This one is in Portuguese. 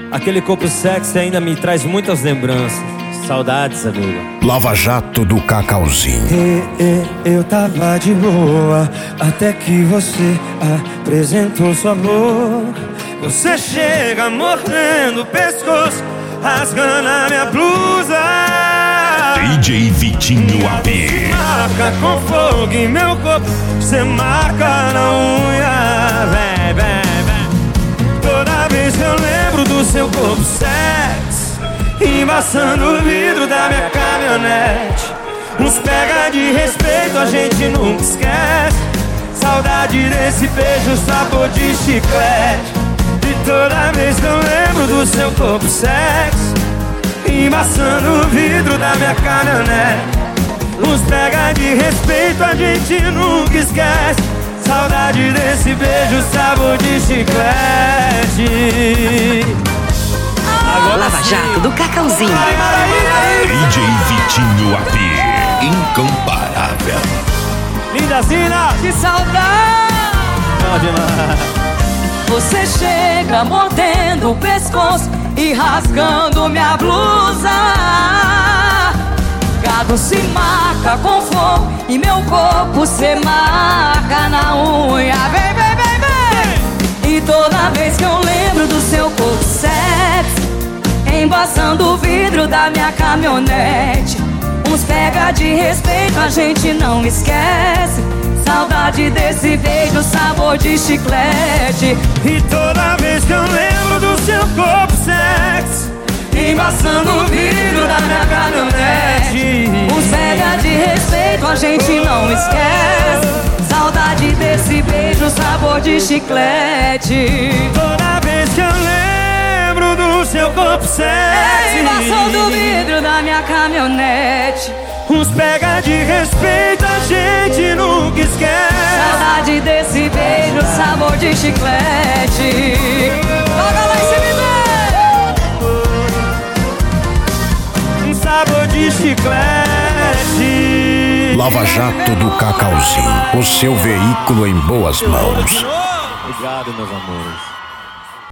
Aquele corpo sexy ainda me traz muitas lembranças. Saudades, amigo. Lava Jato do Cacauzinho. Eu tava de boa até que você apresentou sua boca. Você chega mordendo o pescoço, rasgando a minha blusa. DJ Vitinho AP. Marca com fogo em meu corpo, você marca na unha. Vem, vem, vem. Toda vez que eu lembro do seu corpo sexy, embaçando o vidro da minha caminhonete. Uns pega de respeito, a gente nunca esquece. Saudade desse beijo, sabor de chiclete. E toda vez que eu lembro do seu corpo sexy, embaçando o vidro da minha caminhonete. Uns pega de respeito, a gente nunca esquece. Saudade desse beijo, sabor de chiclete. Lava Jato do Cacauzinho. DJ Vitinho AP. Incomparável. Linda Zina, Que saudade! Você chega mordendo o pescoço e rasgando minha blusa. Gado se marca com fogo e meu corpo se marca na unha. Vem, vem, vem, vem! E toda vez que eu lembro do seu corpo sexy, embaçando o vidro da minha caminhonete. Uns pega de respeito, a gente não esquece. Saudade desse beijo, sabor de chiclete. e toda vez que eu lembro do seu corpo sexy, Embaçando o vidro da minha caminhonete. Uns pega de respeito, a gente não esquece. Saudade desse beijo, sabor de chiclete. toda vez que eu lembro do seu corpo sexy, Embaçando o vidro da minha caminhonete. uns pega de respeito, a gente nunca esquece. Saudade desse beijo, sabor de chiclete. Toca lá em cima, Um sabor de chiclete. Lava Jato do Cacauzinho. O seu veículo em boas mãos. Obrigado, meus amores.